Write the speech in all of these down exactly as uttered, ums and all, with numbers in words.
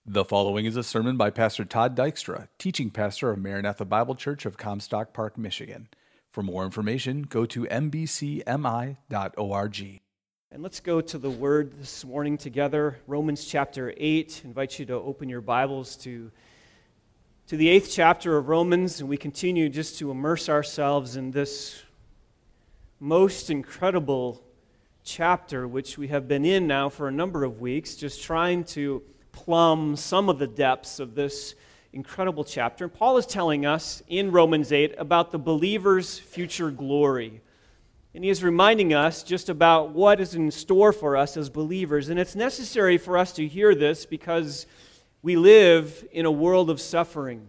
The following is a sermon by Pastor Todd Dykstra, teaching pastor of Maranatha Bible Church of Comstock Park, Michigan. For more information, go to m b c m i dot org. And let's go to the Word this morning together. Romans chapter eight. I invite you to open your Bibles to, to the eighth chapter of Romans, and we continue just to immerse ourselves in this most incredible chapter, which we have been in now for a number of weeks, just trying to plumb some of the depths of this incredible chapter. And Paul is telling us in Romans eight about the believer's future glory. And he is reminding us just about what is in store for us as believers. And it's necessary for us to hear this because we live in a world of suffering.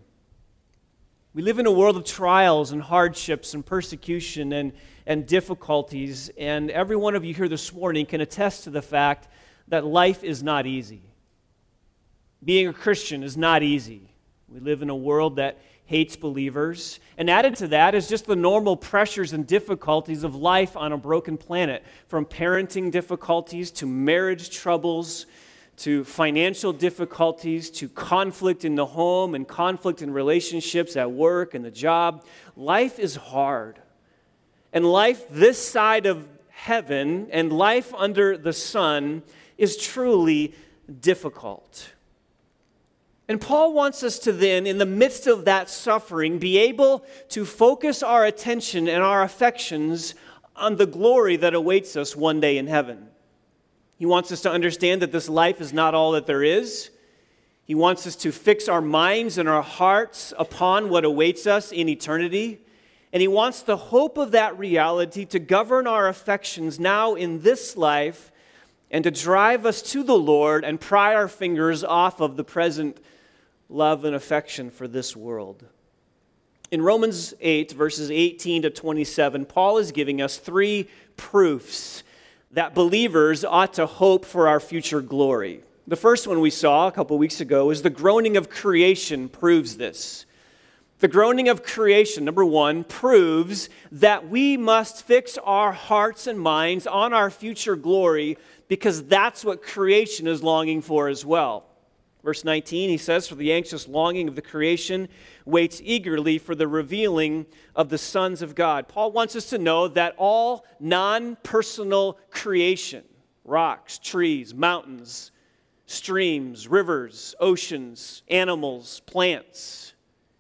We live in a world of trials and hardships and persecution and, and difficulties. And every one of you here this morning can attest to the fact that life is not easy. Being a Christian is not easy. We live in a world that hates believers. And added to that is just the normal pressures and difficulties of life on a broken planet, from parenting difficulties to marriage troubles to financial difficulties to conflict in the home and conflict in relationships at work and the job. Life is hard. And life this side of heaven and life under the sun is truly difficult. And Paul wants us to then, in the midst of that suffering, be able to focus our attention and our affections on the glory that awaits us one day in heaven. He wants us to understand that this life is not all that there is. He wants us to fix our minds and our hearts upon what awaits us in eternity. And he wants the hope of that reality to govern our affections now in this life and to drive us to the Lord and pry our fingers off of the present love and affection for this world. In Romans eight, verses eighteen to twenty-seven, Paul is giving us three proofs that believers ought to hope for our future glory. The first one we saw a couple weeks ago is the groaning of creation proves this. The groaning of creation, number one, proves that we must fix our hearts and minds on our future glory because that's what creation is longing for as well. Verse nineteen, he says, "For the anxious longing of the creation waits eagerly for the revealing of the sons of God." Paul wants us to know that all non-personal creation, rocks, trees, mountains, streams, rivers, oceans, animals, plants,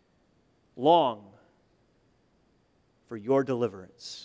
long for your deliverance.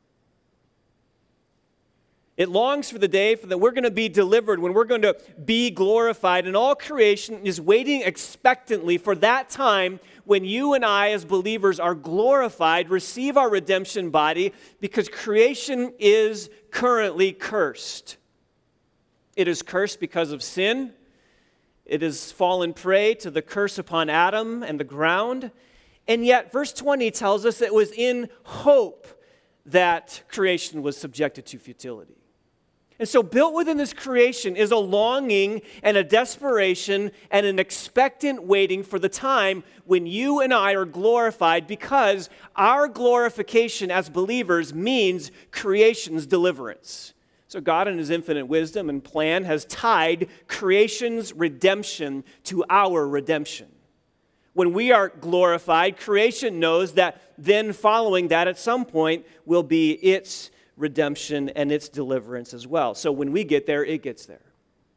It longs for the day for that we're going to be delivered, when we're going to be glorified. And all creation is waiting expectantly for that time when you and I as believers are glorified, receive our redemption body, because creation is currently cursed. It is cursed because of sin. It has fallen prey to the curse upon Adam and the ground. And yet, verse twenty tells us it was in hope that creation was subjected to futility. And so built within this creation is a longing and a desperation and an expectant waiting for the time when you and I are glorified, because our glorification as believers means creation's deliverance. So God in His infinite wisdom and plan has tied creation's redemption to our redemption. When we are glorified, creation knows that then following that at some point will be its redemption and its deliverance as well. So when we get there, it gets there.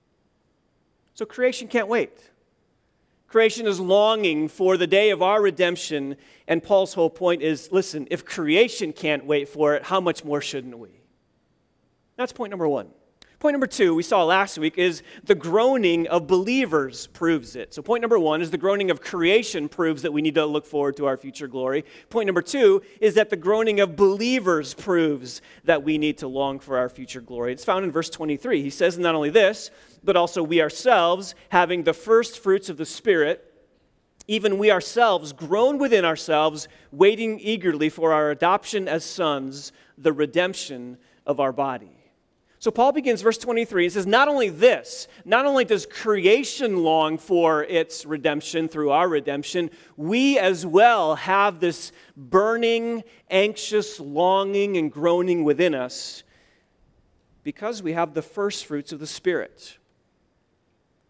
So creation can't wait. Creation is longing for the day of our redemption, and Paul's whole point is, listen, if creation can't wait for it, how much more shouldn't we? That's point number one. Point number two, we saw last week, is the groaning of believers proves it. So point number one is the groaning of creation proves that we need to look forward to our future glory. Point number two is that the groaning of believers proves that we need to long for our future glory. It's found in verse twenty-three. He says not only this, but also we ourselves, having the first fruits of the Spirit, even we ourselves groan within ourselves, waiting eagerly for our adoption as sons, the redemption of our body. So Paul begins verse twenty-three and says, not only this, not only does creation long for its redemption through our redemption, we as well have this burning, anxious longing and groaning within us because we have the first fruits of the Spirit.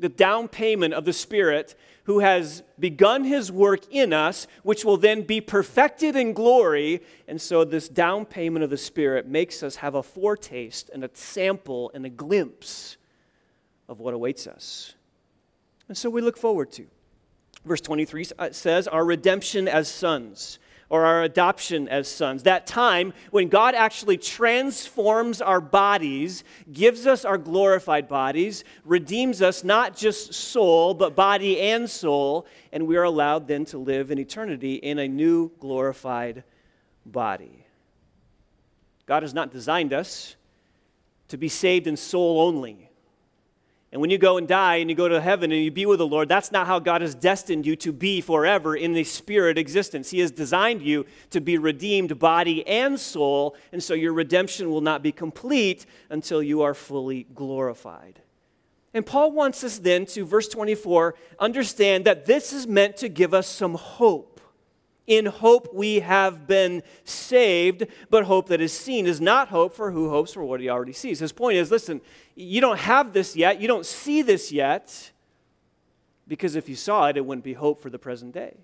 the down payment of the Spirit who has begun his work in us, which will then be perfected in glory. And so this down payment of the Spirit makes us have a foretaste and a sample and a glimpse of what awaits us. And so we look forward to. Verse twenty-three says, our redemption as sons, or our adoption as sons. That time when God actually transforms our bodies, gives us our glorified bodies, redeems us not just soul, but body and soul, and we are allowed then to live in eternity in a new glorified body. God has not designed us to be saved in soul only. And when you go and die and you go to heaven and you be with the Lord, that's not how God has destined you to be forever in the spirit existence. He has designed you to be redeemed body and soul, and so your redemption will not be complete until you are fully glorified. And Paul wants us then to, verse twenty-four, understand that this is meant to give us some hope. In hope we have been saved, but hope that is seen is not hope, for who hopes for what he already sees. His point is, listen, you don't have this yet, you don't see this yet, because if you saw it, it wouldn't be hope for the present day.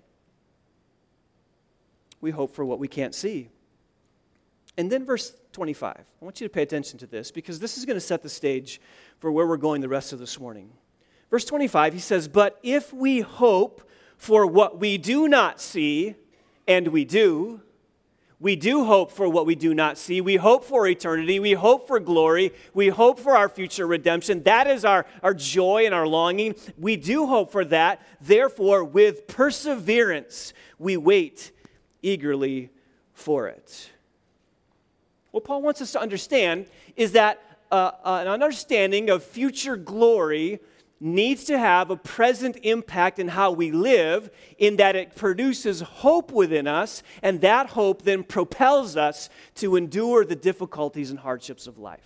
We hope for what we can't see. And then verse twenty-five, I want you to pay attention to this, because this is going to set the stage for where we're going the rest of this morning. Verse twenty-five, he says, but if we hope for what we do not see, and we do. We do hope for what we do not see. We hope for eternity. We hope for glory. We hope for our future redemption. That is our, our joy and our longing. We do hope for that. Therefore, with perseverance, we wait eagerly for it. What Paul wants us to understand is that uh, an understanding of future glory needs to have a present impact in how we live, in that it produces hope within us, and that hope then propels us to endure the difficulties and hardships of life.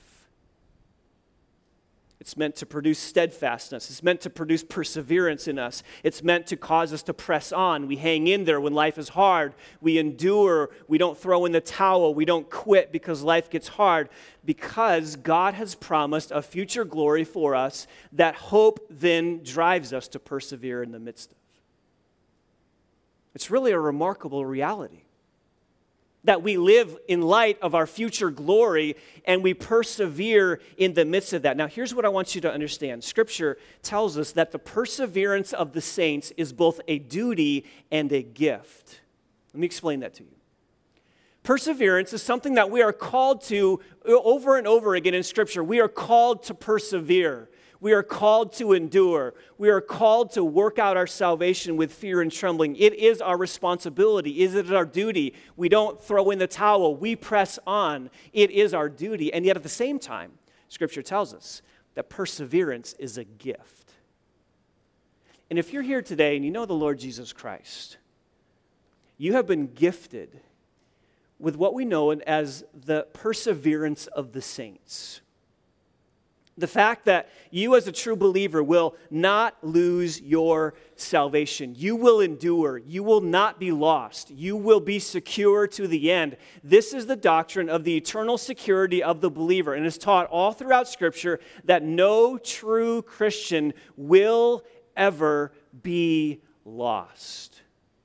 It's meant to produce steadfastness. It's meant to produce perseverance in us. It's meant to cause us to press on. We hang in there when life is hard. We endure. We don't throw in the towel. We don't quit because life gets hard, because God has promised a future glory for us that hope then drives us to persevere in the midst of. It's really a remarkable reality that we live in light of our future glory and we persevere in the midst of that. Now, here's what I want you to understand. Scripture tells us that the perseverance of the saints is both a duty and a gift. Let me explain that to you. Perseverance is something that we are called to over and over again in Scripture. We are called to persevere. We are called to endure. We are called to work out our salvation with fear and trembling. It is our responsibility. It is our duty. We don't throw in the towel. We press on. It is our duty. And yet at the same time, Scripture tells us that perseverance is a gift. And if you're here today and you know the Lord Jesus Christ, you have been gifted with what we know as the perseverance of the saints. The fact that you as a true believer will not lose your salvation. You will endure. You will not be lost. You will be secure to the end. This is the doctrine of the eternal security of the believer, and it's taught all throughout Scripture that no true Christian will ever be lost.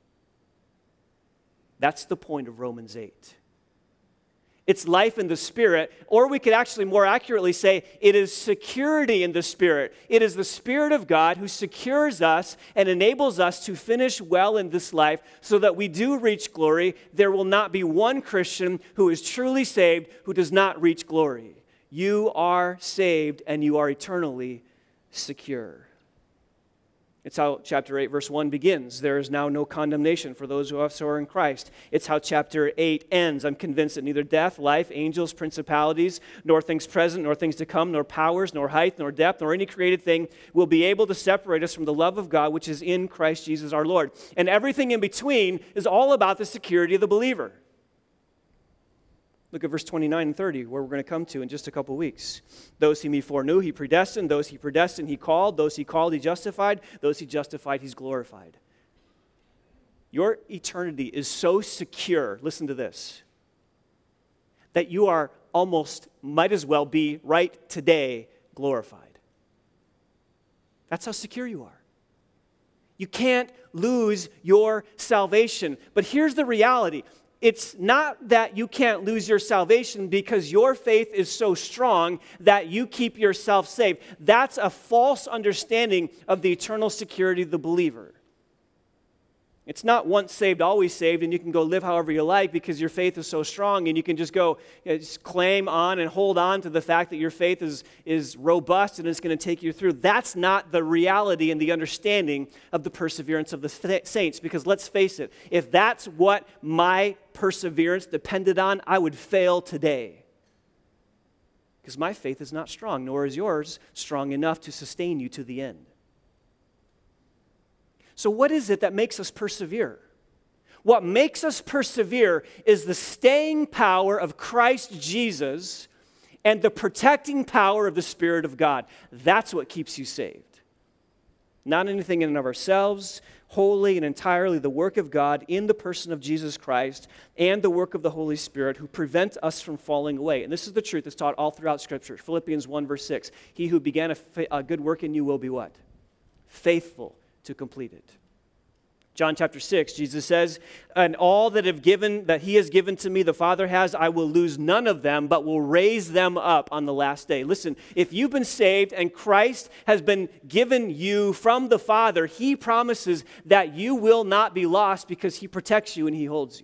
That's the point of Romans eight. It's life in the Spirit, or we could actually more accurately say it is security in the Spirit. It is the Spirit of God who secures us and enables us to finish well in this life so that we do reach glory. There will not be one Christian who is truly saved who does not reach glory. You are saved and you are eternally secure. It's how chapter eight, verse one begins. There is now no condemnation for those who are in Christ. It's how chapter eight ends. I'm convinced that neither death, life, angels, principalities, nor things present, nor things to come, nor powers, nor height, nor depth, nor any created thing will be able to separate us from the love of God, which is in Christ Jesus our Lord. And everything in between is all about the security of the believer. Look at verse twenty-nine and thirty, where we're going to come to in just a couple weeks. Those whom he foreknew, he predestined. Those he predestined, he called. Those he called, he justified. Those he justified, he's glorified. Your eternity is so secure, listen to this, that you are almost, might as well be right today glorified. That's how secure you are. You can't lose your salvation. But here's the reality. It's not that you can't lose your salvation because your faith is so strong that you keep yourself safe. That's a false understanding of the eternal security of the believer. It's not once saved, always saved, and you can go live however you like because your faith is so strong, and you can just go you know, just claim on and hold on to the fact that your faith is, is robust and it's going to take you through. That's not the reality and the understanding of the perseverance of the saints, because let's face it, if that's what my perseverance depended on, I would fail today. Because my faith is not strong, nor is yours strong enough to sustain you to the end. So what is it that makes us persevere? What makes us persevere is the staying power of Christ Jesus and the protecting power of the Spirit of God. That's what keeps you saved. Not anything in and of ourselves, wholly and entirely the work of God in the person of Jesus Christ and the work of the Holy Spirit who prevent us from falling away. And this is the truth that's taught all throughout Scripture. Philippians one verse six, he who began a, fa- a good work in you will be what? Faithful to complete it. John chapter six, Jesus says, and all that have given, that he has given to me, the Father has, I will lose none of them, but will raise them up on the last day. Listen, if you've been saved and Christ has been given you from the Father, he promises that you will not be lost because he protects you and he holds you.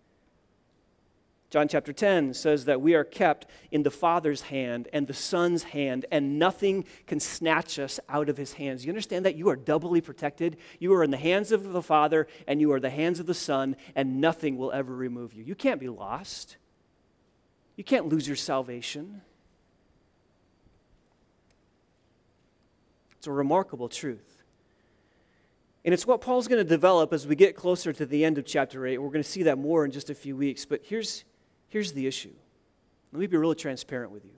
John chapter ten says that we are kept in the Father's hand and the Son's hand, and nothing can snatch us out of his hands. You understand that? You are doubly protected. You are in the hands of the Father, and you are in the hands of the Son, and nothing will ever remove you. You can't be lost. You can't lose your salvation. It's a remarkable truth. And it's what Paul's going to develop as we get closer to the end of chapter eight. We're going to see that more in just a few weeks. But here's Here's the issue. Let me be really transparent with you.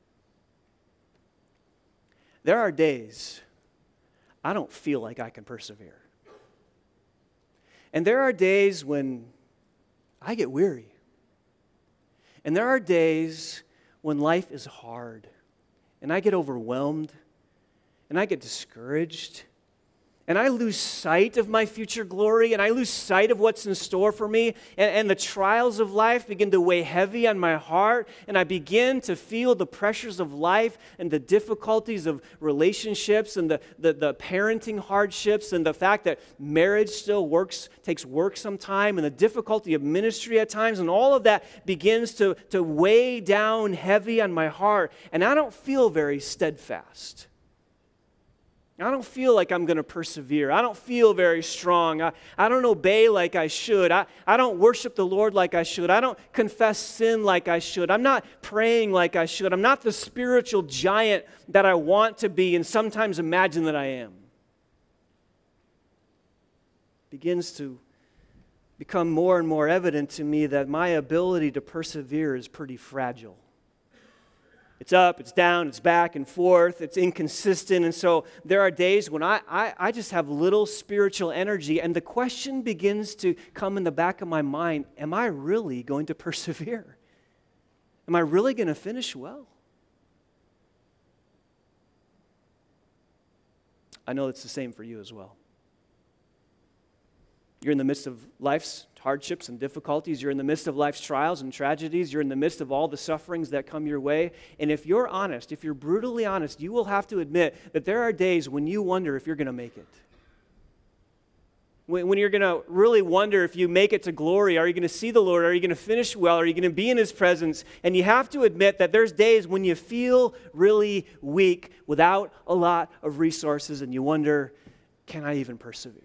There are days I don't feel like I can persevere. And there are days when I get weary. And there are days when life is hard. And I get overwhelmed. And I get discouraged. And I lose sight of my future glory, and I lose sight of what's in store for me, and, and the trials of life begin to weigh heavy on my heart, and I begin to feel the pressures of life and the difficulties of relationships and the, the, the parenting hardships and the fact that marriage still works, takes work sometime, and the difficulty of ministry at times, and all of that begins to, to weigh down heavy on my heart, and I don't feel very steadfast. I don't feel like I'm going to persevere. I don't feel very strong. I, I don't obey like I should. I, I don't worship the Lord like I should. I don't confess sin like I should. I'm not praying like I should. I'm not the spiritual giant that I want to be and sometimes imagine that I am. It begins to become more and more evident to me that my ability to persevere is pretty fragile. It's up, it's down, it's back and forth, it's inconsistent. And so there are days when I, I, I just have little spiritual energy, and the question begins to come in the back of my mind, am I really going to persevere? Am I really going to finish well? I know it's the same for you as well. You're in the midst of life's hardships and difficulties. You're in the midst of life's trials and tragedies. You're in the midst of all the sufferings that come your way. And if you're honest, if you're brutally honest, you will have to admit that there are days when you wonder if you're going to make it. When, when you're going to really wonder if you make it to glory. Are you going to see the Lord? Are you going to finish well? Are you going to be in His presence? And you have to admit that there's days when you feel really weak without a lot of resources, and you wonder, can I even persevere?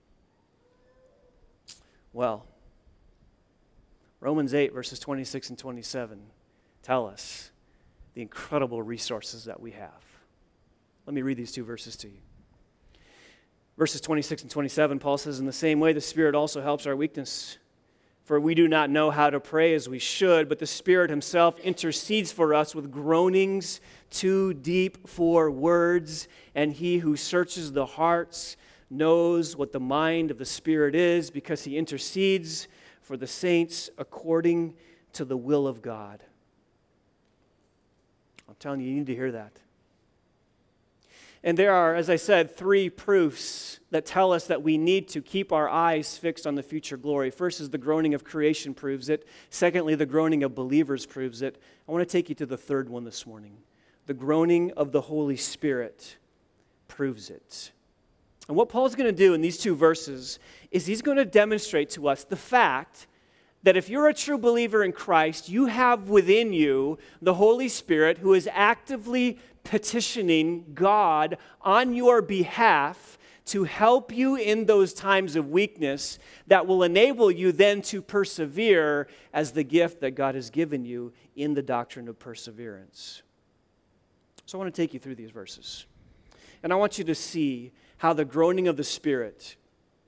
Well, Romans eight, verses twenty-six and twenty-seven tell us the incredible resources that we have. Let me read these two verses to you. Verses twenty-six and twenty-seven, Paul says, in the same way, the Spirit also helps our weakness. For we do not know how to pray as we should, but the Spirit Himself intercedes for us with groanings too deep for words, and He who searches the hearts knows what the mind of the Spirit is, because He intercedes for the saints according to the will of God. I'm telling you, you need to hear that. And there are, as I said, three proofs that tell us that we need to keep our eyes fixed on the future glory. First is the groaning of creation proves it. Secondly, the groaning of believers proves it. I want to take you to the third one this morning. The groaning of the Holy Spirit proves it. And what Paul's going to do in these two verses is he's going to demonstrate to us the fact that if you're a true believer in Christ, you have within you the Holy Spirit who is actively petitioning God on your behalf to help you in those times of weakness that will enable you then to persevere as the gift that God has given you in the doctrine of perseverance. So I want to take you through these verses. And I want you to see how the groaning of the Spirit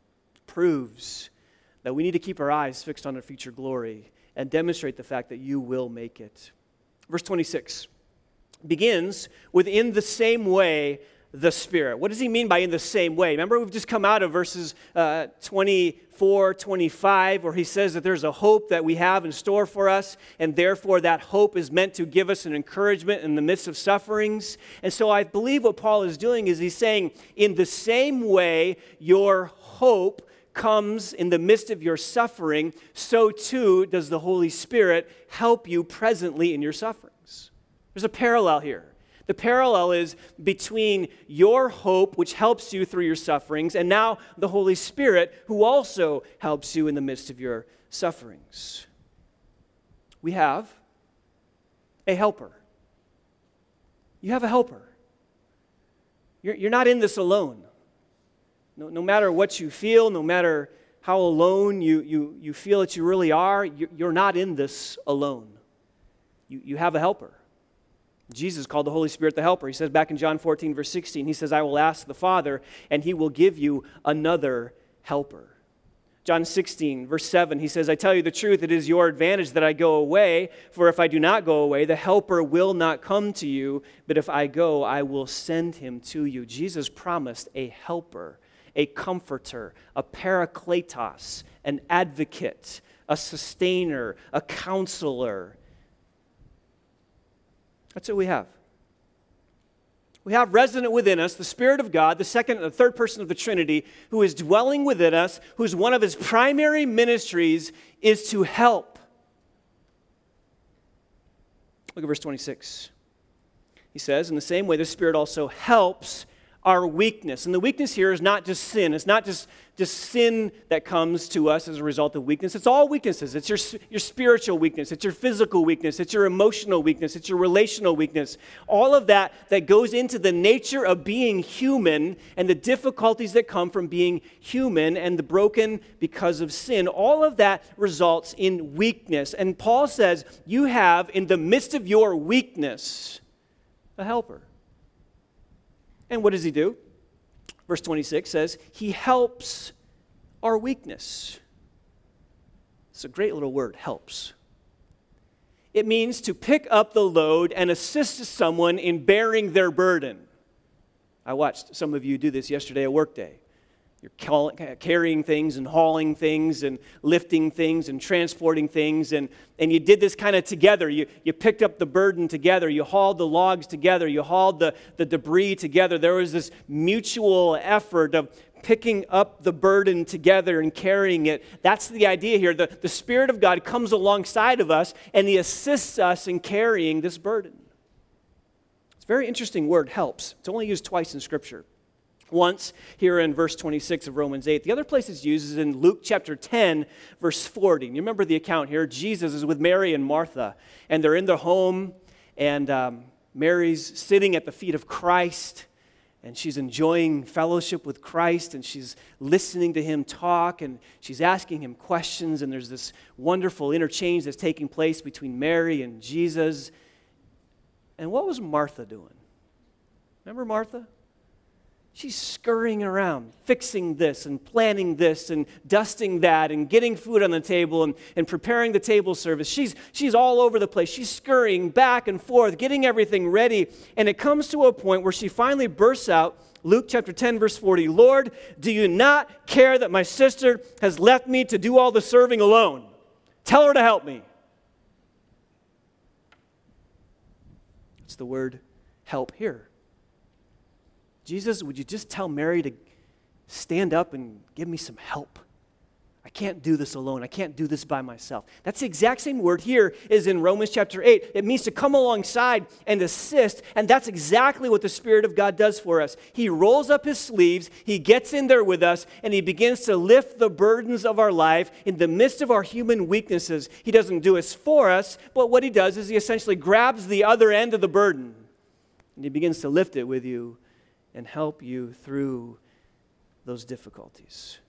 proves that we need to keep our eyes fixed on our future glory and demonstrate the fact that you will make it. Verse twenty-six begins with "in the same way the Spirit." What does he mean by "in the same way"? Remember, we've just come out of verses uh, twenty-four, twenty-five, where he says that there's a hope that we have in store for us, and therefore that hope is meant to give us an encouragement in the midst of sufferings. And so I believe what Paul is doing is he's saying, in the same way your hope comes in the midst of your suffering, so too does the Holy Spirit help you presently in your sufferings. There's a parallel here. The parallel is between your hope, which helps you through your sufferings, and now the Holy Spirit, who also helps you in the midst of your sufferings. We have a helper. You have a helper. You're, you're not in this alone. No, no matter what you feel, no matter how alone you, you, you feel that you really are, you, you're not in this alone. You, you have a helper. Jesus called the Holy Spirit the helper. He says back in John fourteen, verse sixteen, he says, "I will ask the Father, and he will give you another helper." John sixteen, verse seven, he says, "I tell you the truth, it is your advantage that I go away, for if I do not go away, the helper will not come to you, but if I go, I will send him to you." Jesus promised a helper, a comforter, a parakletos, an advocate, a sustainer, a counselor. That's what we have. We have resident within us the Spirit of God, the second and the third person of the Trinity, who is dwelling within us, whose one of his primary ministries is to help. Look at verse twenty-six. He says, "In the same way, the Spirit also helps our weakness." And the weakness here is not just sin. It's not just, just sin that comes to us as a result of weakness. It's all weaknesses. It's your, your spiritual weakness. It's your physical weakness. It's your emotional weakness. It's your relational weakness. All of that that goes into the nature of being human and the difficulties that come from being human and the broken because of sin. All of that results in weakness. And Paul says, you have in the midst of your weakness a helper. And what does he do? Verse twenty-six says, he helps our weakness. It's a great little word, helps. It means to pick up the load and assist someone in bearing their burden. I watched some of you do this yesterday at Workday. You're carrying things and hauling things and lifting things and transporting things. And, and you did this kind of together. You, you picked up the burden together. You hauled the logs together. You hauled the, the debris together. There was this mutual effort of picking up the burden together and carrying it. That's the idea here. The, the Spirit of God comes alongside of us and he assists us in carrying this burden. It's a very interesting word, helps. It's only used twice in Scripture. Once here in verse twenty-six of Romans eight. The other place it's used is in Luke chapter ten, verse forty. And you remember the account here. Jesus is with Mary and Martha, and they're in their home, and um, Mary's sitting at the feet of Christ, and she's enjoying fellowship with Christ, and she's listening to him talk, and she's asking him questions, and there's this wonderful interchange that's taking place between Mary and Jesus. And what was Martha doing? Remember Martha? She's scurrying around, fixing this and planning this and dusting that and getting food on the table and, and preparing the table service. She's, she's all over the place. She's scurrying back and forth, getting everything ready. And it comes to a point where she finally bursts out, Luke chapter ten, verse forty, "Lord, do you not care that my sister has left me to do all the serving alone? Tell her to help me." It's the word help here. Jesus, would you just tell Mary to stand up and give me some help? I can't do this alone. I can't do this by myself. That's the exact same word here as in Romans chapter eight. It means to come alongside and assist, and that's exactly what the Spirit of God does for us. He rolls up his sleeves, he gets in there with us, and he begins to lift the burdens of our life in the midst of our human weaknesses. He doesn't do it for us, but what he does is he essentially grabs the other end of the burden, and he begins to lift it with you and help you through those difficulties.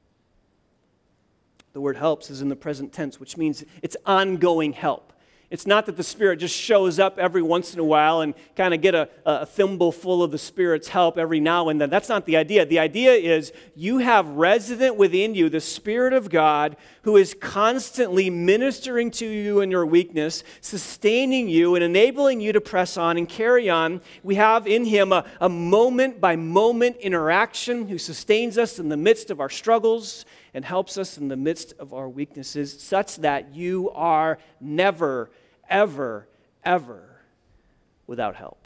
The word helps is in the present tense, which means it's ongoing help. It's not that the Spirit just shows up every once in a while and kind of get a, a thimble full of the Spirit's help every now and then. That's not the idea. The idea is you have resident within you the Spirit of God who is constantly ministering to you in your weakness, sustaining you and enabling you to press on and carry on. We have in him a, a moment-by-moment interaction who sustains us in the midst of our struggles and helps us in the midst of our weaknesses, such that you are never, ever, ever without help.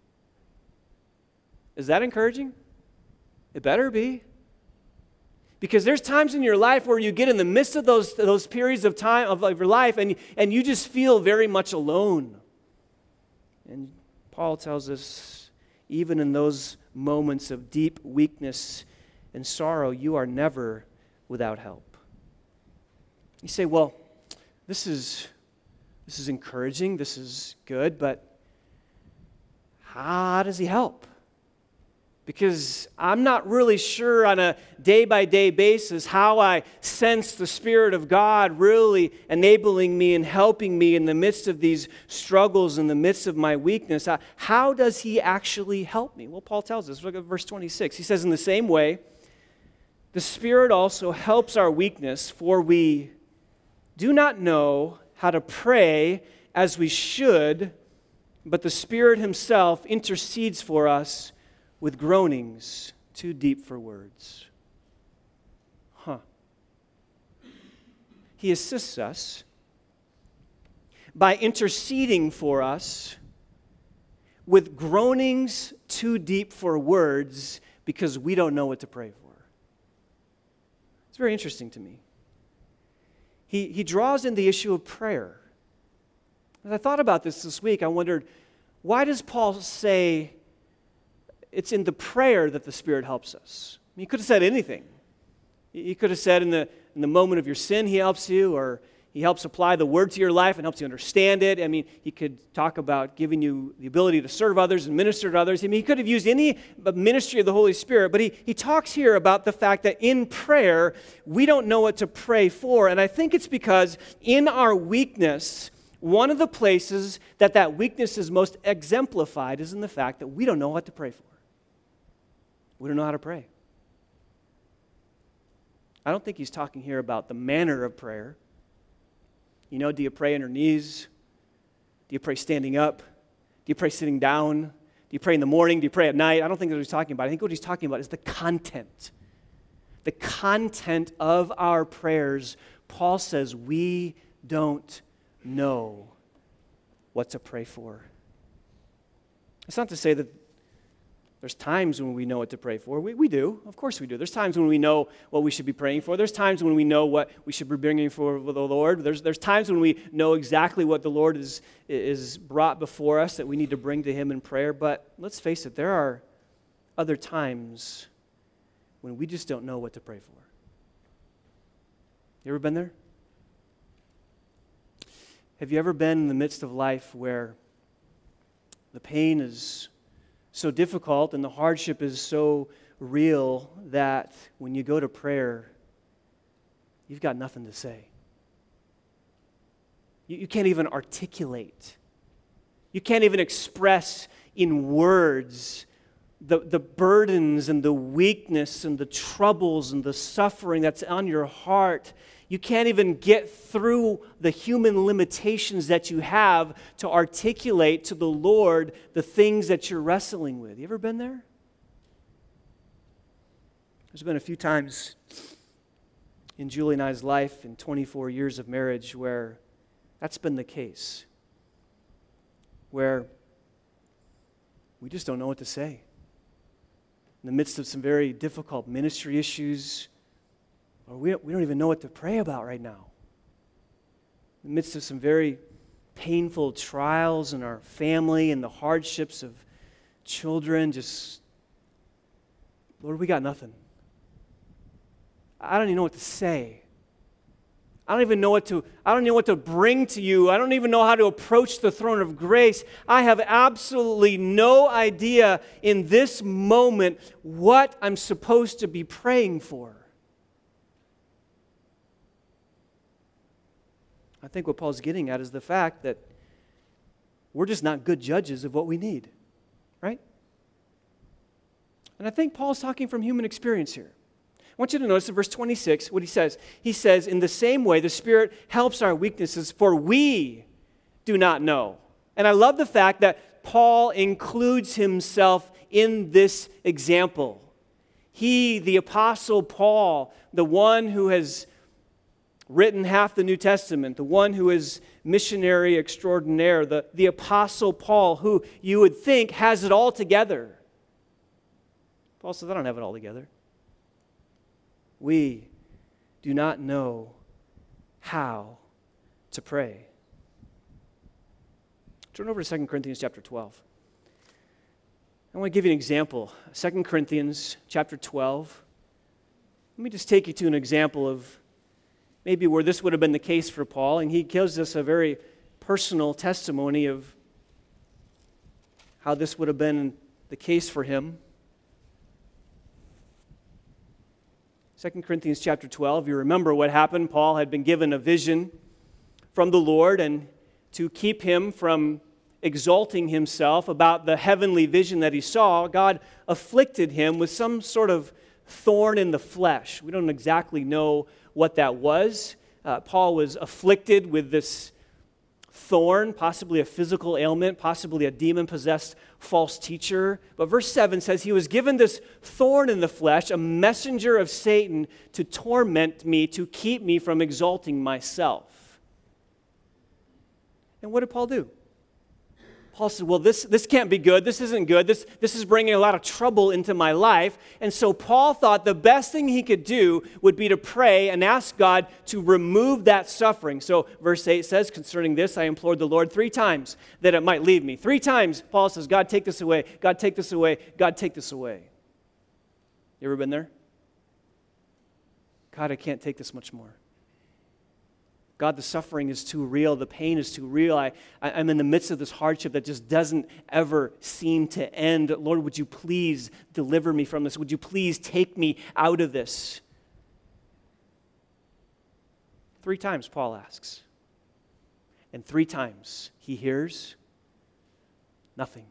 Is that encouraging? It better be. Because there's times in your life where you get in the midst of those, those periods of time of, of your life and, and you just feel very much alone. And Paul tells us, even in those moments of deep weakness and sorrow, you are never without help. You say, well, this is this is encouraging, this is good, but how does he help? Because I'm not really sure on a day-by-day basis how I sense the Spirit of God really enabling me and helping me in the midst of these struggles, in the midst of my weakness. How does he actually help me? Well, Paul tells us, look at verse twenty-six. He says, in the same way, the Spirit also helps our weakness, for we do not know how to pray as we should, but the Spirit himself intercedes for us with groanings too deep for words. Huh. He assists us by interceding for us with groanings too deep for words because we don't know what to pray for. It's very interesting to me. He, he draws in the issue of prayer. As I thought about this this week, I wondered, why does Paul say it's in the prayer that the Spirit helps us? I mean, he could have said anything. He could have said in the, in the moment of your sin he helps you, or he helps apply the word to your life and helps you understand it. I mean, he could talk about giving you the ability to serve others and minister to others. I mean, he could have used any ministry of the Holy Spirit, but he, he talks here about the fact that in prayer, we don't know what to pray for. And I think it's because in our weakness, one of the places that that weakness is most exemplified is in the fact that we don't know what to pray for. We don't know how to pray. I don't think he's talking here about the manner of prayer. You know, do you pray on your knees? Do you pray standing up? Do you pray sitting down? Do you pray in the morning? Do you pray at night? I don't think that's what he's talking about. I think what he's talking about is the content. The content of our prayers. Paul says we don't know what to pray for. It's not to say that there's times when we know what to pray for. We, we do. Of course we do. There's times when we know what we should be praying for. There's times when we know what we should be bringing for the Lord. There's, there's times when we know exactly what the Lord is, is brought before us that we need to bring to him in prayer. But let's face it, there are other times when we just don't know what to pray for. You ever been there? Have you ever been in the midst of life where the pain is so difficult and the hardship is so real that when you go to prayer, you've got nothing to say? You, you can't even articulate. You can't even express in words the, the burdens and the weakness and the troubles and the suffering that's on your heart. You can't even get through the human limitations that you have to articulate to the Lord the things that you're wrestling with. You ever been there? There's been a few times in Julie and I's life in twenty-four years of marriage where that's been the case. Where we just don't know what to say. in the midst of some very difficult ministry issues, or we don't, we don't even know what to pray about right now. In the midst of some very painful trials in our family and the hardships of children, just, Lord, we got nothing. I don't even know what to say. I don't even know what to, I don't know what to bring to you. I don't even know how to approach the throne of grace. I have absolutely no idea in this moment what I'm supposed to be praying for. I think what Paul's getting at is the fact that we're just not good judges of what we need, right? And I think Paul's talking from human experience here. I want you to notice in verse twenty-six what he says. He says, in the same way, the Spirit helps our weaknesses, for we do not know. And I love the fact that Paul includes himself in this example. He, the Apostle Paul, the one who has written half the New Testament, the one who is missionary extraordinaire, the, the Apostle Paul, who you would think has it all together. Paul says, I don't have it all together. We do not know how to pray. Turn over to Second Corinthians chapter twelve. I want to give you an example. Second Corinthians chapter twelve. Let me just take you to an example of maybe where this would have been the case for Paul, and he gives us a very personal testimony of how this would have been the case for him. Second Corinthians chapter twelve, you remember what happened. Paul had been given a vision from the Lord, and to keep him from exalting himself about the heavenly vision that he saw, God afflicted him with some sort of thorn in the flesh. We don't exactly know what that was. Uh, Paul was afflicted with this thorn, possibly a physical ailment, possibly a demon-possessed false teacher. But verse seven says, he was given this thorn in the flesh, a messenger of Satan to torment me, to keep me from exalting myself. And what did Paul do? Paul said, well, this, this can't be good. This isn't good. This, this is bringing a lot of trouble into my life. And so Paul thought the best thing he could do would be to pray and ask God to remove that suffering. So verse eight says, concerning this, I implored the Lord three times that it might leave me. Three times, Paul says, God, take this away. God, take this away. God, take this away. You ever been there? God, I can't take this much more. God, the suffering is too real. The pain is too real. I, I, I'm in the midst of this hardship that just doesn't ever seem to end. Lord, would you please deliver me from this? Would you please take me out of this? Three times Paul asks. And three times he hears nothing.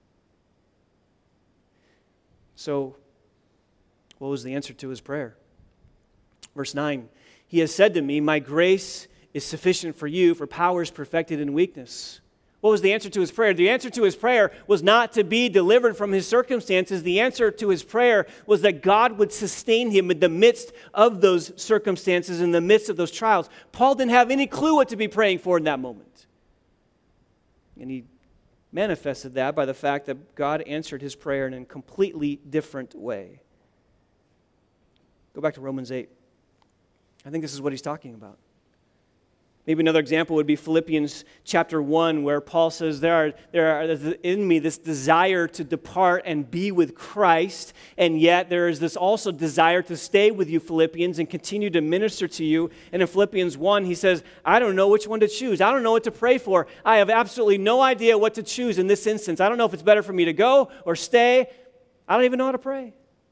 So, what was the answer to his prayer? Verse nine, he has said to me, my grace is sufficient for you, for power is perfected in weakness. What was the answer to his prayer? The answer to his prayer was not to be delivered from his circumstances. The answer to his prayer was that God would sustain him in the midst of those circumstances, in the midst of those trials. Paul didn't have any clue what to be praying for in that moment. And he manifested that by the fact that God answered his prayer in a completely different way. Go back to Romans eight. I think this is what he's talking about. Maybe another example would be Philippians chapter one, where Paul says, there are, there are in me this desire to depart and be with Christ, and yet there is this also desire to stay with you, Philippians, and continue to minister to you. And in Philippians one, he says, I don't know which one to choose. I don't know what to pray for. I have absolutely no idea what to choose in this instance. I don't know if it's better for me to go or stay. I don't even know how to pray.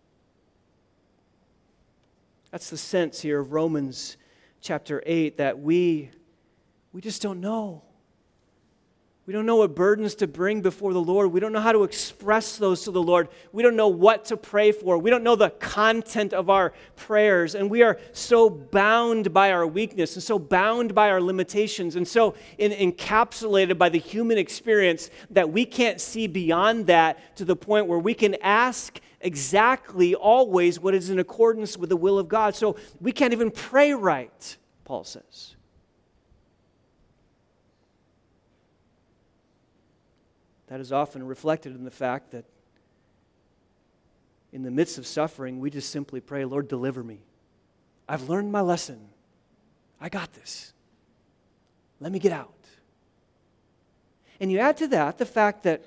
That's the sense here of Romans chapter eight, that we, we just don't know. We don't know what burdens to bring before the Lord. We don't know how to express those to the Lord. We don't know what to pray for. We don't know the content of our prayers. And we are so bound by our weakness and so bound by our limitations and so in, encapsulated by the human experience that we can't see beyond that to the point where we can ask exactly always what is in accordance with the will of God. So we can't even pray right, Paul says. That is often reflected in the fact that in the midst of suffering, we just simply pray, Lord, deliver me. I've learned my lesson. I got this. Let me get out. And you add to that the fact that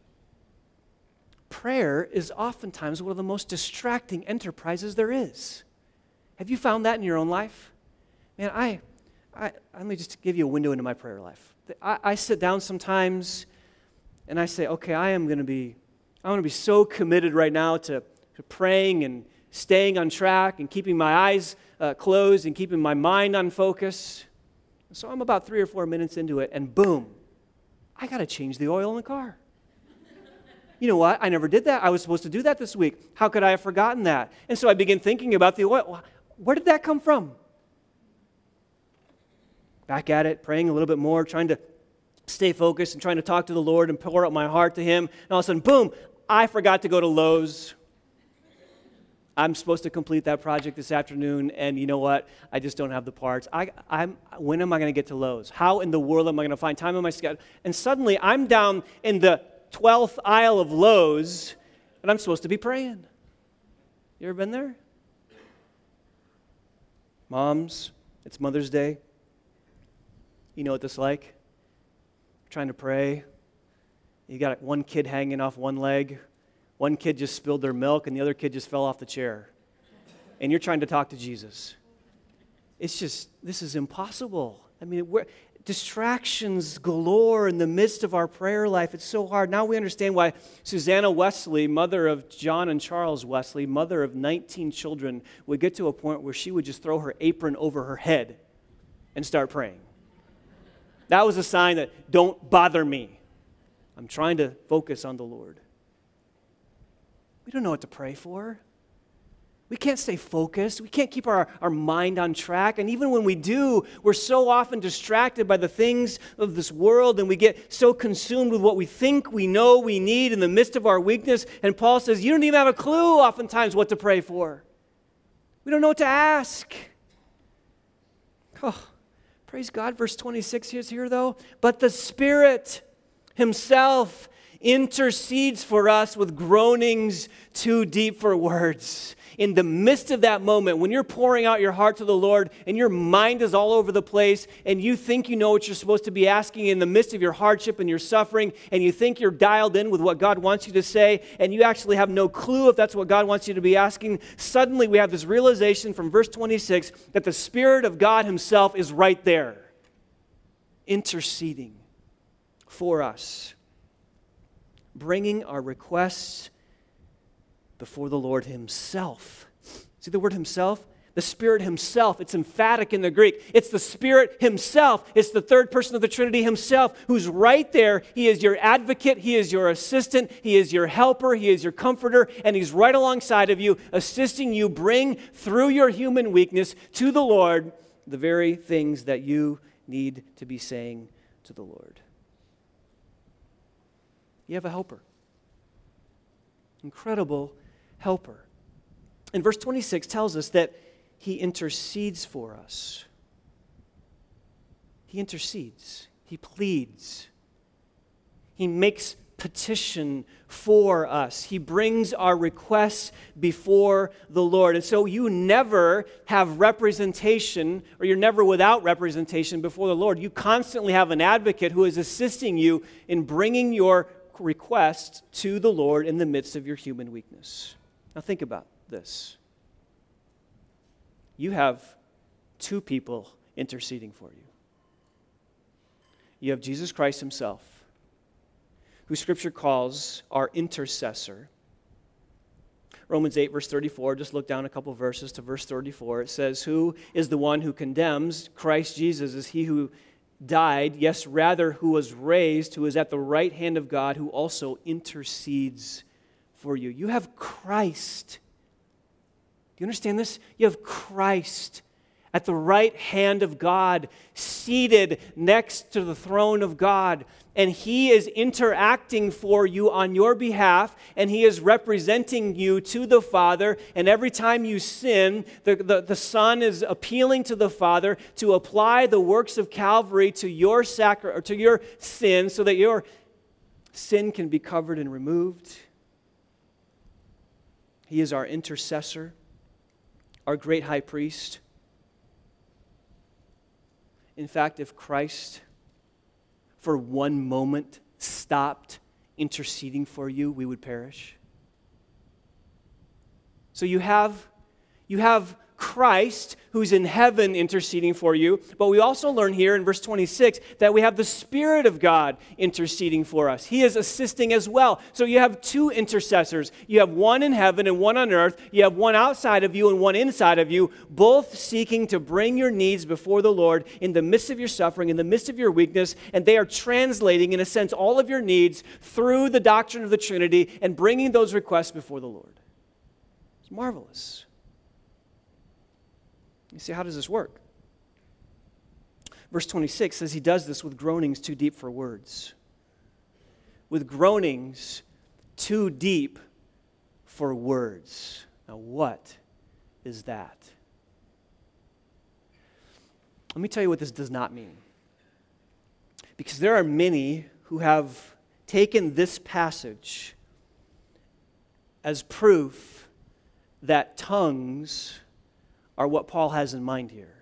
prayer is oftentimes one of the most distracting enterprises there is. Have you found that in your own life? Man, I, I let me just give you a window into my prayer life. I, I sit down sometimes and I say, okay, I am going to be, I'm going to be so committed right now to, to praying and staying on track and keeping my eyes uh, closed and keeping my mind on focus. So I'm about three or four minutes into it, and boom, I got to change the oil in the car. You know what? I never did that. I was supposed to do that this week. How could I have forgotten that? And so I began thinking about the oil. Where did that come from? Back at it, praying a little bit more, trying to stay focused and trying to talk to the Lord and pour out my heart to Him. And all of a sudden, boom, I forgot to go to Lowe's. I'm supposed to complete that project this afternoon, and you know what? I just don't have the parts. I, I'm, when am I going to get to Lowe's? How in the world am I going to find time in my schedule? And suddenly, I'm down in the twelfth aisle of Lowe's, and I'm supposed to be praying. You ever been there? Moms, it's Mother's Day. You know what this is like? Trying to pray. You got one kid hanging off one leg. One kid just spilled their milk, and the other kid just fell off the chair. And you're trying to talk to Jesus. It's just, this is impossible. I mean, we're, distractions galore in the midst of our prayer life. It's so hard. Now we understand why Susanna Wesley, mother of John and Charles Wesley, mother of nineteen children, would get to a point where she would just throw her apron over her head and start praying. That was a sign that, don't bother me. I'm trying to focus on the Lord. We don't know what to pray for. We can't stay focused. We can't keep our, our mind on track. And even when we do, we're so often distracted by the things of this world, and we get so consumed with what we think we know we need in the midst of our weakness. And Paul says, you don't even have a clue oftentimes what to pray for. We don't know what to ask. Oh, praise God. Verse twenty-six is here, though. But the Spirit Himself intercedes for us with groanings too deep for words. In the midst of that moment, when you're pouring out your heart to the Lord and your mind is all over the place and you think you know what you're supposed to be asking in the midst of your hardship and your suffering, and you think you're dialed in with what God wants you to say, and you actually have no clue if that's what God wants you to be asking, suddenly we have this realization from verse twenty-six that the Spirit of God Himself is right there, interceding for us, bringing our requests before the Lord Himself. See the word Himself? The Spirit Himself. It's emphatic in the Greek. It's the Spirit Himself. It's the third person of the Trinity Himself who's right there. He is your advocate. He is your assistant. He is your helper. He is your comforter. And He's right alongside of you, assisting you bring through your human weakness to the Lord the very things that you need to be saying to the Lord. You have a helper. Incredible helper. And verse twenty-six tells us that He intercedes for us. He intercedes. He pleads. He makes petition for us. He brings our requests before the Lord. And so you never have representation, or you're never without representation before the Lord. You constantly have an advocate who is assisting you in bringing your request to the Lord in the midst of your human weakness. Now think about this. You have two people interceding for you. You have Jesus Christ Himself, who Scripture calls our intercessor. Romans eight, verse thirty-four, just look down a couple verses to verse thirty-four. It says, who is the one who condemns? Christ Jesus is He who died, yes, rather, who was raised, who is at the right hand of God, who also intercedes for you. You have Christ. Do you understand this? You have Christ at the right hand of God, seated next to the throne of God. And He is interacting for you on your behalf, and He is representing you to the Father. And every time you sin, the, the, the Son is appealing to the Father to apply the works of Calvary to your sacri- or to your sin, so that your sin can be covered and removed. He is our intercessor, our great high priest. In fact, if Christ for one moment stopped interceding for you, we would perish. So you have, you have Christ who's in heaven interceding for you, but we also learn here in verse twenty-six that we have the Spirit of God interceding for us. He is assisting as well. So you have two intercessors. You have one in heaven and one on earth. You have one outside of you and one inside of you, both seeking to bring your needs before the Lord in the midst of your suffering, in the midst of your weakness, and they are translating, in a sense, all of your needs through the doctrine of the Trinity and bringing those requests before the Lord. It's marvelous. You see, how does this work? Verse twenty-six says he does this with groanings too deep for words. With groanings too deep for words. Now, what is that? Let me tell you what this does not mean. Because there are many who have taken this passage as proof that tongues are what Paul has in mind here.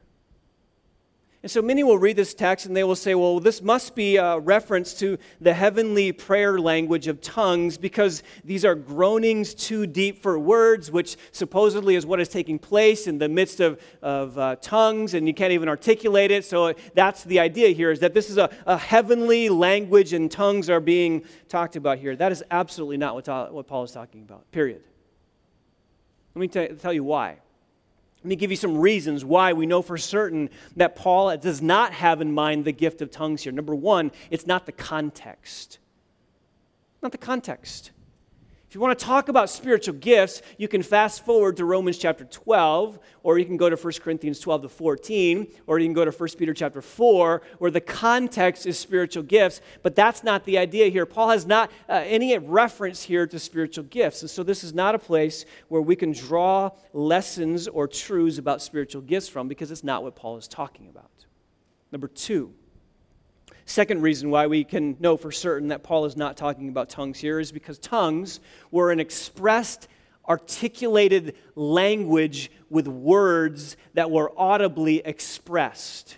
And so many will read this text and they will say, well, this must be a reference to the heavenly prayer language of tongues because these are groanings too deep for words, which supposedly is what is taking place in the midst of, of uh, tongues, and you can't even articulate it. So that's the idea here, is that this is a, a heavenly language and tongues are being talked about here. That is absolutely not what, what Paul is talking about, period. Let me t- tell you why. Let me give you some reasons why we know for certain that Paul does not have in mind the gift of tongues here. Number one, it's not the context. Not the context. If you want to talk about spiritual gifts, you can fast forward to Romans chapter twelve, or you can go to First Corinthians twelve to fourteen, or you can go to First Peter chapter four, where the context is spiritual gifts, but that's not the idea here. Paul has not uh, any reference here to spiritual gifts, and so this is not a place where we can draw lessons or truths about spiritual gifts from, because it's not what Paul is talking about. Number two, second reason why we can know for certain that Paul is not talking about tongues here is because tongues were an expressed, articulated language with words that were audibly expressed.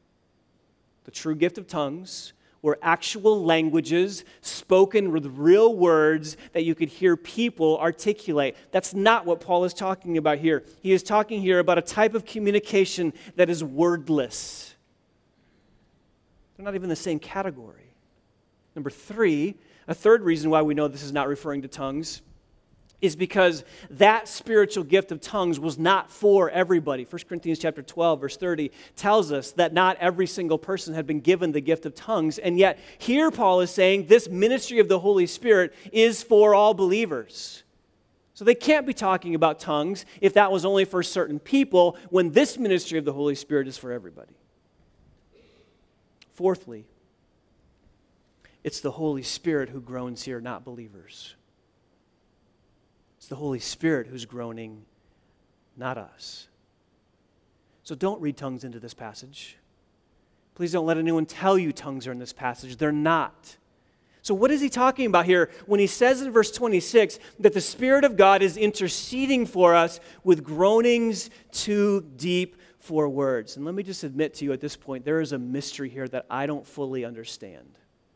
The true gift of tongues were actual languages spoken with real words that you could hear people articulate. That's not what Paul is talking about here. He is talking here about a type of communication that is wordless. They're not even the same category. Number three, a third reason why we know this is not referring to tongues is because that spiritual gift of tongues was not for everybody. First Corinthians chapter twelve, verse thirty tells us that not every single person had been given the gift of tongues, and yet here Paul is saying this ministry of the Holy Spirit is for all believers. So they can't be talking about tongues if that was only for certain people, when this ministry of the Holy Spirit is for everybody. Fourthly, it's the Holy Spirit who groans here, not believers. It's the Holy Spirit who's groaning, not us. So don't read tongues into this passage. Please don't let anyone tell you tongues are in this passage. They're not. So what is he talking about here when he says in verse twenty-six that the Spirit of God is interceding for us with groanings too deep for words? And let me just admit to you at this point, there is a mystery here that I don't fully understand.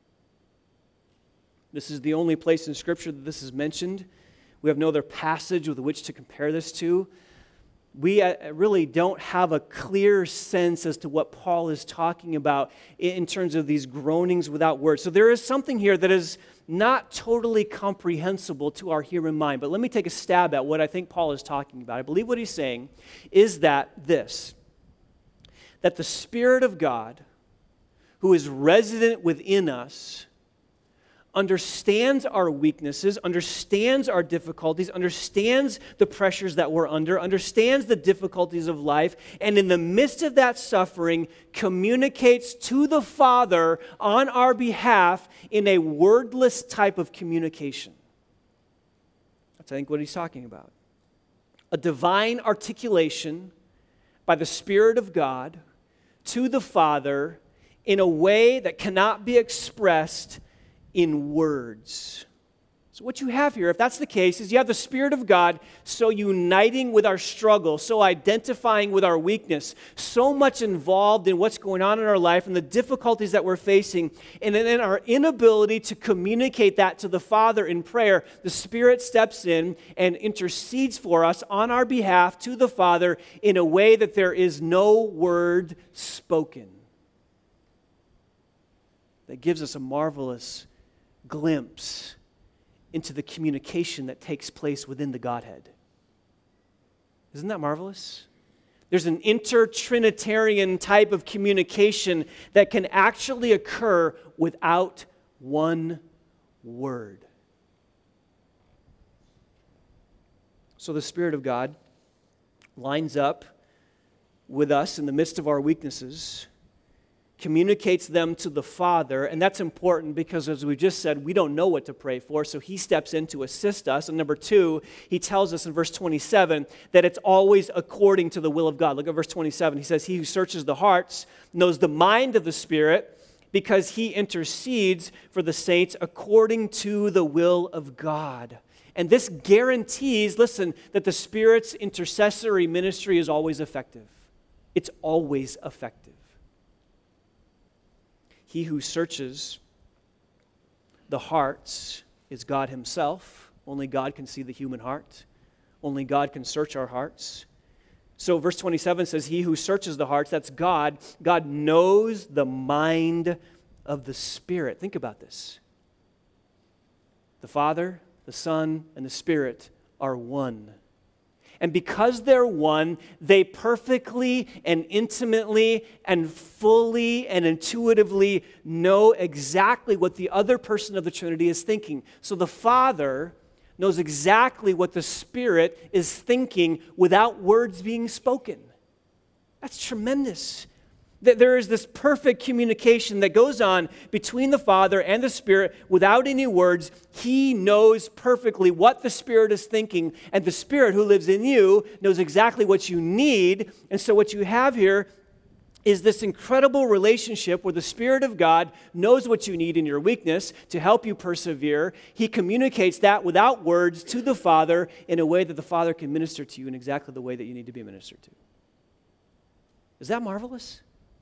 This is the only place in Scripture that this is mentioned. We have no other passage with which to compare this to. We really don't have a clear sense as to what Paul is talking about in terms of these groanings without words. So there is something here that is not totally comprehensible to our human mind. But let me take a stab at what I think Paul is talking about. I believe what he's saying is that this, that the Spirit of God, who is resident within us, understands our weaknesses, understands our difficulties, understands the pressures that we're under, understands the difficulties of life, and in the midst of that suffering, communicates to the Father on our behalf in a wordless type of communication. That's, I think, what he's talking about. A divine articulation by the Spirit of God to the Father in a way that cannot be expressed in words. So what you have here, if that's the case, is you have the Spirit of God so uniting with our struggle, so identifying with our weakness, so much involved in what's going on in our life and the difficulties that we're facing, and then in our inability to communicate that to the Father in prayer, the Spirit steps in and intercedes for us on our behalf to the Father in a way that there is no word spoken. That gives us a marvelous glimpse into the communication that takes place within the Godhead. Isn't that marvelous? There's an inter-Trinitarian type of communication that can actually occur without one word. So the Spirit of God lines up with us in the midst of our weaknesses, communicates them to the Father, and that's important because, as we just said, we don't know what to pray for, so he steps in to assist us. And number two, he tells us in verse twenty-seven that it's always according to the will of God. Look at verse twenty-seven. He says, "He who searches the hearts knows the mind of the Spirit, because he intercedes for the saints according to the will of God." And this guarantees, listen, that the Spirit's intercessory ministry is always effective. It's always effective. He who searches the hearts is God himself. Only God can see the human heart. Only God can search our hearts. So verse twenty-seven says, "He who searches the hearts," that's God. God knows the mind of the Spirit. Think about this. The Father, the Son, and the Spirit are one. And because they're one, they perfectly and intimately and fully and intuitively know exactly what the other person of the Trinity is thinking. So the Father knows exactly what the Spirit is thinking without words being spoken. That's tremendous. There is this perfect communication that goes on between the Father and the Spirit without any words. He knows perfectly what the Spirit is thinking, and the Spirit who lives in you knows exactly what you need. And so what you have here is this incredible relationship where the Spirit of God knows what you need in your weakness to help you persevere. He communicates that without words to the Father in a way that the Father can minister to you in exactly the way that you need to be ministered to. Is that marvelous?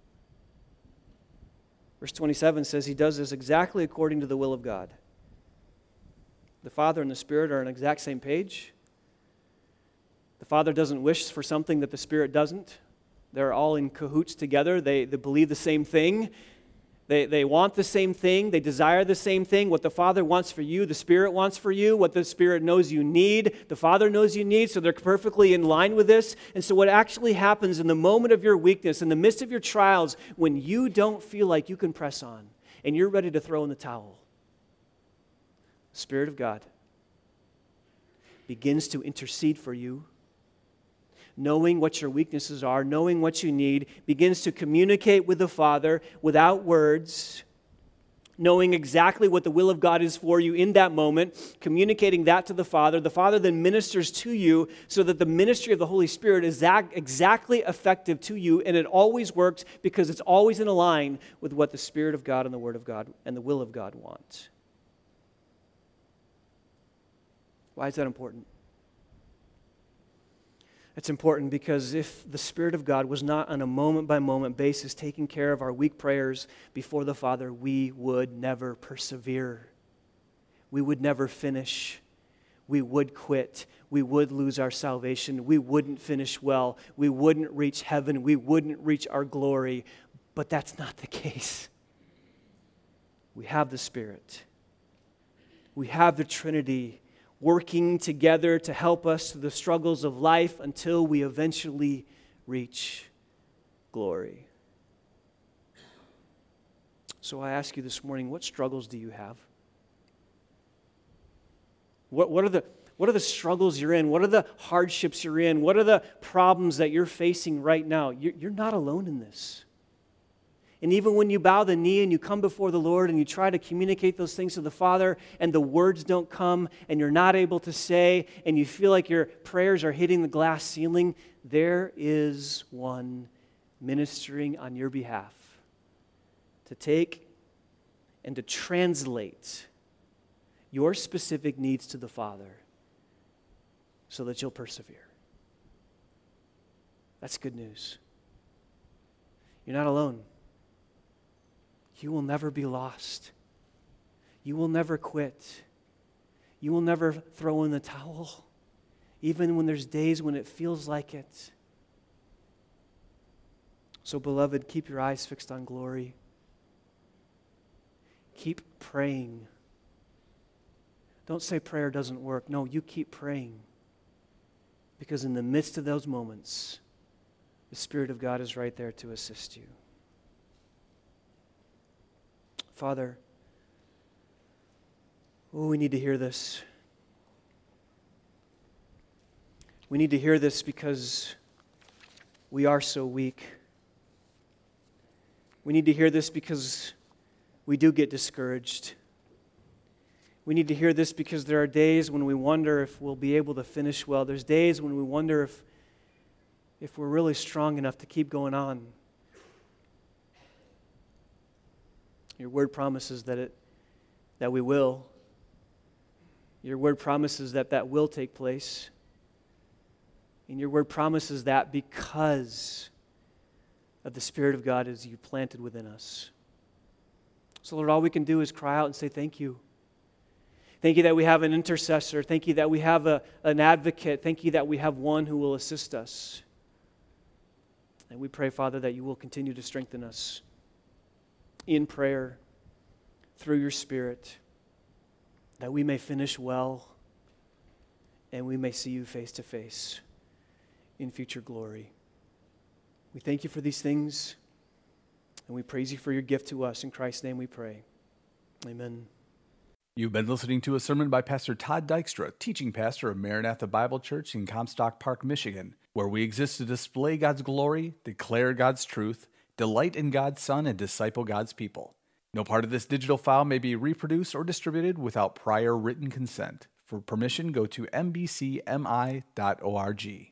Verse twenty-seven says he does this exactly according to the will of God. The Father and the Spirit are on the exact same page. The Father doesn't wish for something that the Spirit doesn't. They're all in cahoots together. They, they believe the same thing. They, they want the same thing. They desire the same thing. What the Father wants for you, the Spirit wants for you. What the Spirit knows you need, the Father knows you need. So they're perfectly in line with this. And so what actually happens in the moment of your weakness, in the midst of your trials, when you don't feel like you can press on and you're ready to throw in the towel, the Spirit of God begins to intercede for you, knowing what your weaknesses are, knowing what you need, begins to communicate with the Father without words, knowing exactly what the will of God is for you in that moment, communicating that to the Father. The Father then ministers to you so that the ministry of the Holy Spirit is exactly effective to you, and it always works because it's always in line with what the Spirit of God and the Word of God and the will of God want. Why is that important? It's important because if the Spirit of God was not on a moment-by-moment basis taking care of our weak prayers before the Father, we would never persevere. We would never finish. We would quit. We would lose our salvation. We wouldn't finish well. We wouldn't reach heaven. We wouldn't reach our glory. But that's not the case. We have the Spirit. We have the Trinity working together to help us through the struggles of life until we eventually reach glory. So I ask you this morning, what struggles do you have? What, what are the, what are the struggles you're in? What are the hardships you're in? What are the problems that you're facing right now? You're, you're not alone in this. And even when you bow the knee and you come before the Lord and you try to communicate those things to the Father and the words don't come and you're not able to say and you feel like your prayers are hitting the glass ceiling, there is one ministering on your behalf to take and to translate your specific needs to the Father so that you'll persevere. That's good news. You're not alone. You will never be lost. You will never quit. You will never throw in the towel, even when there's days when it feels like it. So, beloved, keep your eyes fixed on glory. Keep praying. Don't say prayer doesn't work. No, you keep praying. Because in the midst of those moments, the Spirit of God is right there to assist you. Father, oh, we need to hear this. We need to hear this because we are so weak. We need to hear this because we do get discouraged. We need to hear this because there are days when we wonder if we'll be able to finish well. There's days when we wonder if, if we're really strong enough to keep going on. Your word promises that it that we will. Your word promises that that will take place. And your word promises that because of the Spirit of God as you planted within us. So, Lord, all we can do is cry out and say thank you. Thank you that we have an intercessor. Thank you that we have a, an advocate. Thank you that we have one who will assist us. And we pray, Father, that you will continue to strengthen us in prayer through your Spirit, that we may finish well and we may see you face to face in future glory. We thank you for these things, and we praise you for your gift to us. In Christ's name we pray. Amen. You've been listening to a sermon by Pastor Todd Dykstra, teaching pastor of Maranatha Bible Church in Comstock Park, Michigan, where we exist to display God's glory, declare God's truth, delight in God's Son, and disciple God's people. No part of this digital file may be reproduced or distributed without prior written consent. For permission, go to m b c m i dot org.